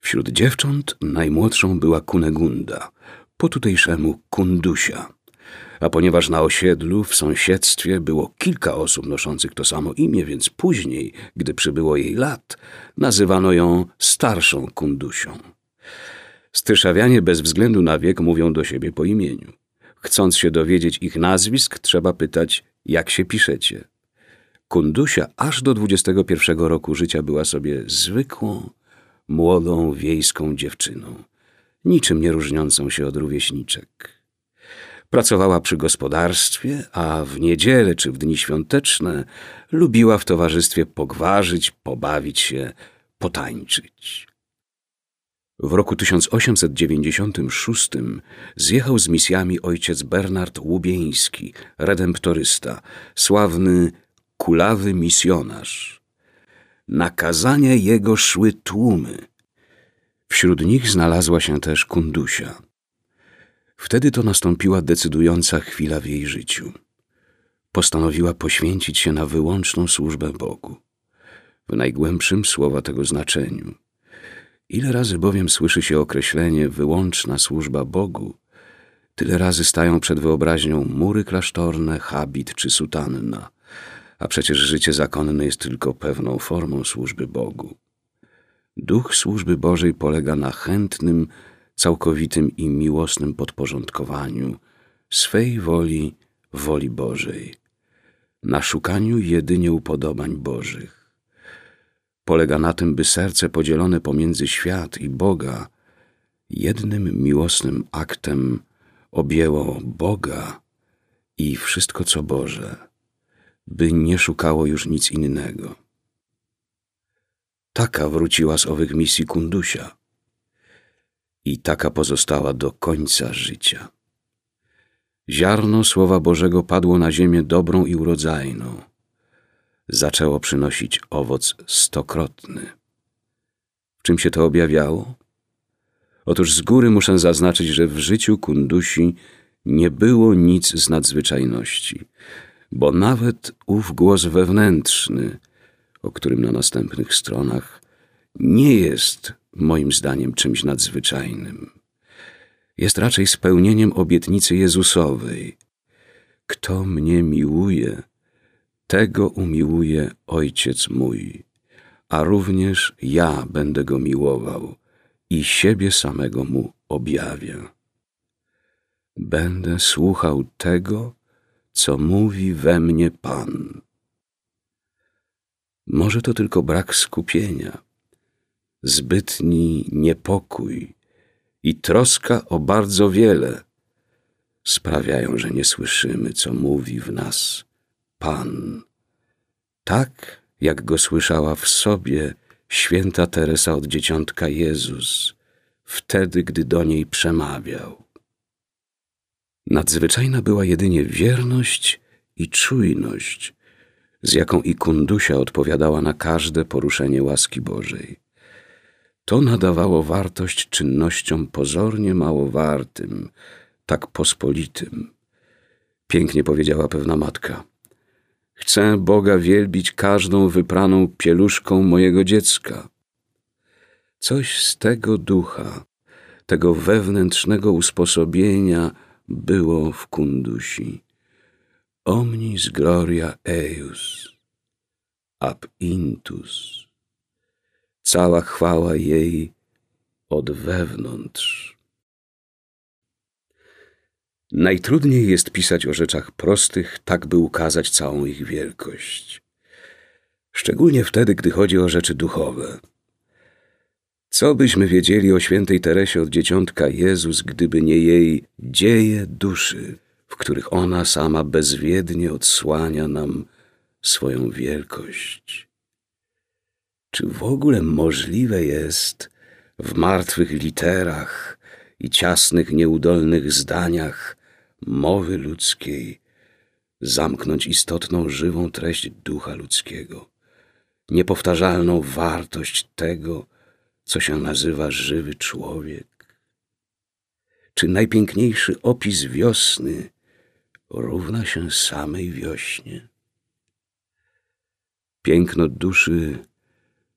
Wśród dziewcząt najmłodszą była Kunegunda, po tutejszemu Kundusia. A ponieważ na osiedlu, w sąsiedztwie było kilka osób noszących to samo imię, więc później, gdy przybyło jej lat, nazywano ją starszą Kundusią. Stryszawianie bez względu na wiek mówią do siebie po imieniu. Chcąc się dowiedzieć ich nazwisk, trzeba pytać, jak się piszecie. Kundusia aż do 21 roku życia była sobie zwykłą, młodą, wiejską dziewczyną, niczym nie różniącą się od rówieśniczek. Pracowała przy gospodarstwie, a w niedzielę czy w dni świąteczne lubiła w towarzystwie pogwarzyć, pobawić się, potańczyć. W roku 1896 zjechał z misjami ojciec Bernard Łubieński, redemptorysta, sławny kulawy misjonarz. Na kazania jego szły tłumy. Wśród nich znalazła się też Kundusia. Wtedy to nastąpiła decydująca chwila w jej życiu. Postanowiła poświęcić się na wyłączną służbę Bogu, w najgłębszym słowa tego znaczeniu. Ile razy bowiem słyszy się określenie wyłączna służba Bogu, tyle razy stają przed wyobraźnią mury klasztorne, habit czy sutanna, a przecież życie zakonne jest tylko pewną formą służby Bogu. Duch służby Bożej polega na chętnym, całkowitym i miłosnym podporządkowaniu swej woli woli Bożej, na szukaniu jedynie upodobań Bożych. Polega na tym, by serce podzielone pomiędzy świat i Boga jednym miłosnym aktem objęło Boga i wszystko co Boże, by nie szukało już nic innego. Taka wróciła z owych misji Kundusia i taka pozostała do końca życia. Ziarno Słowa Bożego padło na ziemię dobrą i urodzajną. Zaczęło przynosić owoc stokrotny. W czym się to objawiało? Otóż z góry muszę zaznaczyć, że w życiu Kundusi nie było nic z nadzwyczajności, bo nawet ów głos wewnętrzny, o którym na następnych stronach, nie jest moim zdaniem czymś nadzwyczajnym. Jest raczej spełnieniem obietnicy Jezusowej. Kto mnie miłuje, tego umiłuje Ojciec mój, a również ja będę go miłował i siebie samego mu objawię. Będę słuchał tego, co mówi we mnie Pan. Może to tylko brak skupienia, zbytni niepokój i troska o bardzo wiele sprawiają, że nie słyszymy, co mówi w nas Pan, tak jak go słyszała w sobie święta Teresa od Dzieciątka Jezus, wtedy, gdy do niej przemawiał. Nadzwyczajna była jedynie wierność i czujność, z jaką i Kundusia odpowiadała na każde poruszenie łaski Bożej. To nadawało wartość czynnościom pozornie mało wartym, tak pospolitym. Pięknie powiedziała pewna matka: chcę Boga wielbić każdą wypraną pieluszką mojego dziecka. Coś z tego ducha, tego wewnętrznego usposobienia było w Kundusi. Omnis gloria eius, ab intus. Cała chwała jej od wewnątrz. Najtrudniej jest pisać o rzeczach prostych, tak by ukazać całą ich wielkość. Szczególnie wtedy, gdy chodzi o rzeczy duchowe. Co byśmy wiedzieli o świętej Teresie od Dzieciątka Jezus, gdyby nie jej dzieje duszy, w których ona sama bezwiednie odsłania nam swoją wielkość? Czy w ogóle możliwe jest w martwych literach i ciasnych, nieudolnych zdaniach mowy ludzkiej zamknąć istotną, żywą treść ducha ludzkiego, niepowtarzalną wartość tego, co się nazywa żywy człowiek? Czy najpiękniejszy opis wiosny równa się samej wiośnie? Piękno duszy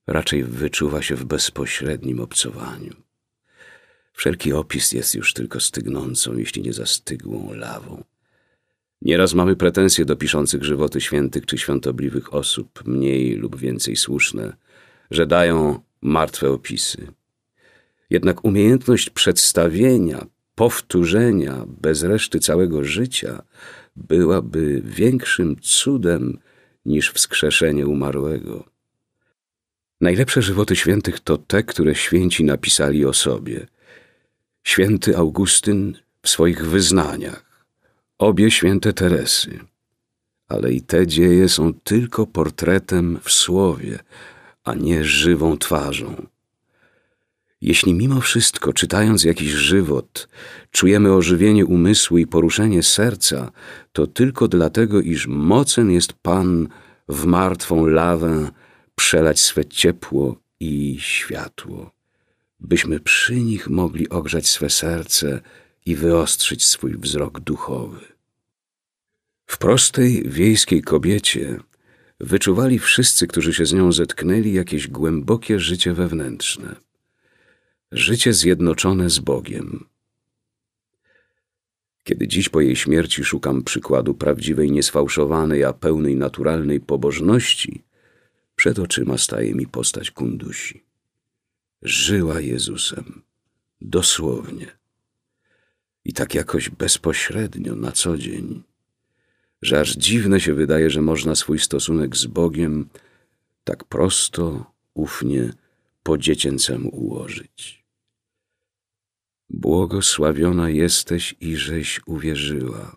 raczej wyczuwa się w bezpośrednim obcowaniu. Wszelki opis jest już tylko stygnącą, jeśli nie zastygłą lawą. Nieraz mamy pretensje do piszących żywoty świętych czy świątobliwych osób, mniej lub więcej słuszne, że dają martwe opisy. Jednak umiejętność przedstawienia, powtórzenia bez reszty całego życia byłaby większym cudem niż wskrzeszenie umarłego. Najlepsze żywoty świętych to te, które święci napisali o sobie. Święty Augustyn w swoich wyznaniach, obie święte Teresy. Ale i te dzieje są tylko portretem w słowie, a nie żywą twarzą. Jeśli mimo wszystko, czytając jakiś żywot, czujemy ożywienie umysłu i poruszenie serca, to tylko dlatego, iż mocen jest Pan w martwą lawę przelać swe ciepło i światło, byśmy przy nich mogli ogrzać swe serce i wyostrzyć swój wzrok duchowy. W prostej wiejskiej kobiecie wyczuwali wszyscy, którzy się z nią zetknęli, jakieś głębokie życie wewnętrzne. Życie zjednoczone z Bogiem. Kiedy dziś po jej śmierci szukam przykładu prawdziwej, niesfałszowanej, a pełnej naturalnej pobożności, przed oczyma staje mi postać Kundusi. Żyła Jezusem, dosłownie. I tak jakoś bezpośrednio, na co dzień, że aż dziwne się wydaje, że można swój stosunek z Bogiem tak prosto, ufnie, po dziecięcemu ułożyć. Błogosławiona jesteś i żeś uwierzyła.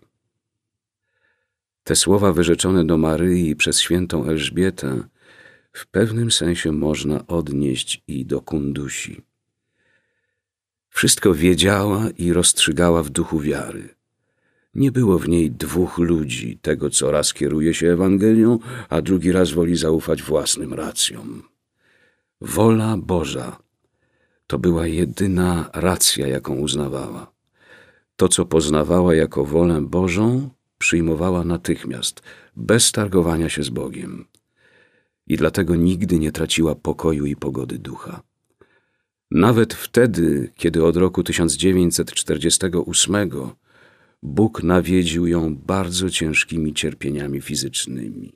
Te słowa wyrzeczone do Maryi przez świętą Elżbietę w pewnym sensie można odnieść i do Kundusi. Wszystko wiedziała i rozstrzygała w duchu wiary. Nie było w niej dwóch ludzi, tego co raz kieruje się Ewangelią, a drugi raz woli zaufać własnym racjom. Wola Boża to była jedyna racja, jaką uznawała. To, co poznawała jako wolę Bożą, przyjmowała natychmiast, bez targowania się z Bogiem. I dlatego nigdy nie traciła pokoju i pogody ducha. Nawet wtedy, kiedy od roku 1948 Bóg nawiedził ją bardzo ciężkimi cierpieniami fizycznymi.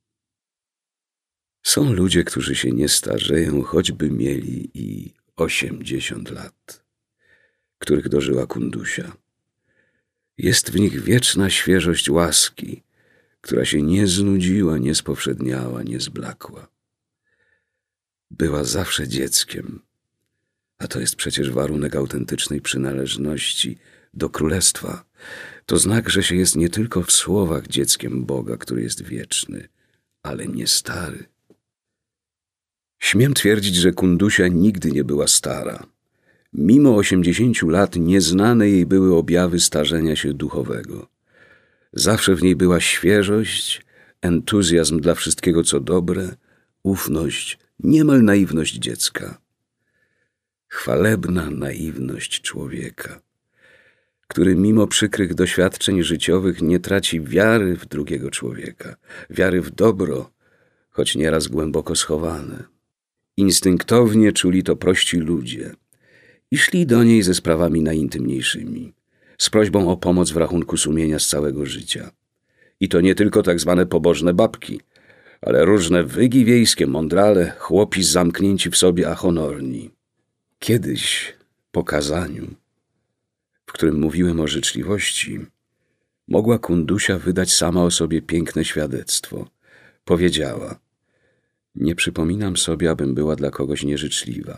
Są ludzie, którzy się nie starzeją, choćby mieli i 80 lat, których dożyła Kundusia. Jest w nich wieczna świeżość łaski, która się nie znudziła, nie spowszedniała, nie zblakła. Była zawsze dzieckiem, a to jest przecież warunek autentycznej przynależności do Królestwa. To znak, że się jest nie tylko w słowach dzieckiem Boga, który jest wieczny, ale nie stary. Śmiem twierdzić, że Kundusia nigdy nie była stara. Mimo 80 lat nieznane jej były objawy starzenia się duchowego. Zawsze w niej była świeżość, entuzjazm dla wszystkiego, co dobre, ufność, niemal naiwność dziecka. Chwalebna naiwność człowieka, który mimo przykrych doświadczeń życiowych nie traci wiary w drugiego człowieka, wiary w dobro, choć nieraz głęboko schowane. Instynktownie czuli to prości ludzie i szli do niej ze sprawami najintymniejszymi, z prośbą o pomoc w rachunku sumienia z całego życia. I to nie tylko tak zwane pobożne babki, ale różne wygi wiejskie, mądrale, chłopi zamknięci w sobie, a honorni. Kiedyś, po kazaniu, w którym mówiłem o życzliwości, mogła Kundusia wydać sama o sobie piękne świadectwo. Powiedziała: nie przypominam sobie, abym była dla kogoś nieżyczliwa.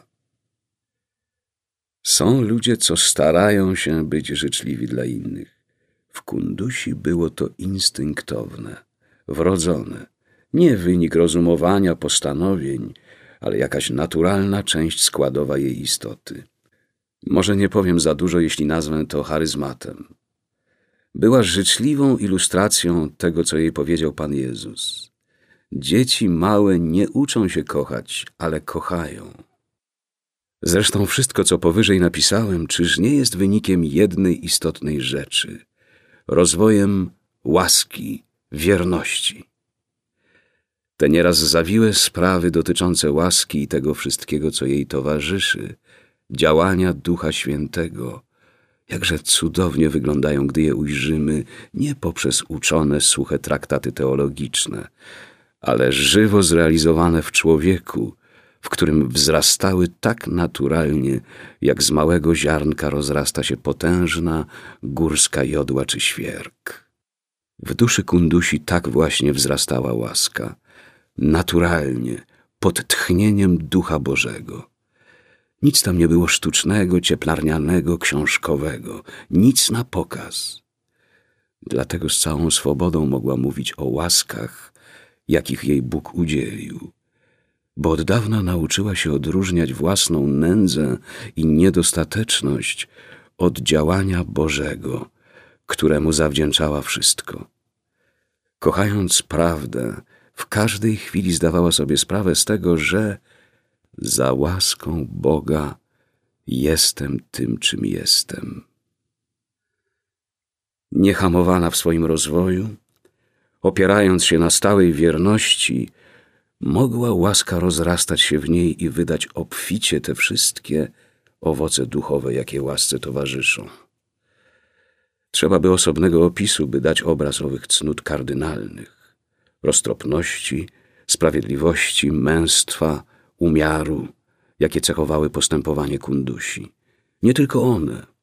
Są ludzie, co starają się być życzliwi dla innych. W Kundusi było to instynktowne, wrodzone, nie wynik rozumowania, postanowień, ale jakaś naturalna część składowa jej istoty. Może nie powiem za dużo, jeśli nazwę to charyzmatem. Była życzliwą ilustracją tego, co jej powiedział Pan Jezus. Dzieci małe nie uczą się kochać, ale kochają. Zresztą wszystko, co powyżej napisałem, czyż nie jest wynikiem jednej istotnej rzeczy, rozwojem łaski, wierności. Te nieraz zawiłe sprawy dotyczące łaski i tego wszystkiego, co jej towarzyszy, działania Ducha Świętego, jakże cudownie wyglądają, gdy je ujrzymy nie poprzez uczone, suche traktaty teologiczne, ale żywo zrealizowane w człowieku, w którym wzrastały tak naturalnie, jak z małego ziarnka rozrasta się potężna górska jodła czy świerk. W duszy Kundusi tak właśnie wzrastała łaska, naturalnie, pod tchnieniem Ducha Bożego. Nic tam nie było sztucznego, cieplarnianego, książkowego, nic na pokaz. Dlatego z całą swobodą mogła mówić o łaskach, jakich jej Bóg udzielił, bo od dawna nauczyła się odróżniać własną nędzę i niedostateczność od działania Bożego, któremu zawdzięczała wszystko. Kochając prawdę, w każdej chwili zdawała sobie sprawę z tego, że za łaską Boga jestem tym, czym jestem. Niehamowana w swoim rozwoju, opierając się na stałej wierności, mogła łaska rozrastać się w niej i wydać obficie te wszystkie owoce duchowe, jakie łasce towarzyszą. Trzeba by osobnego opisu, by dać obraz owych cnót kardynalnych: roztropności, sprawiedliwości, męstwa, umiaru, jakie cechowały postępowanie Kundusi. Nie tylko one,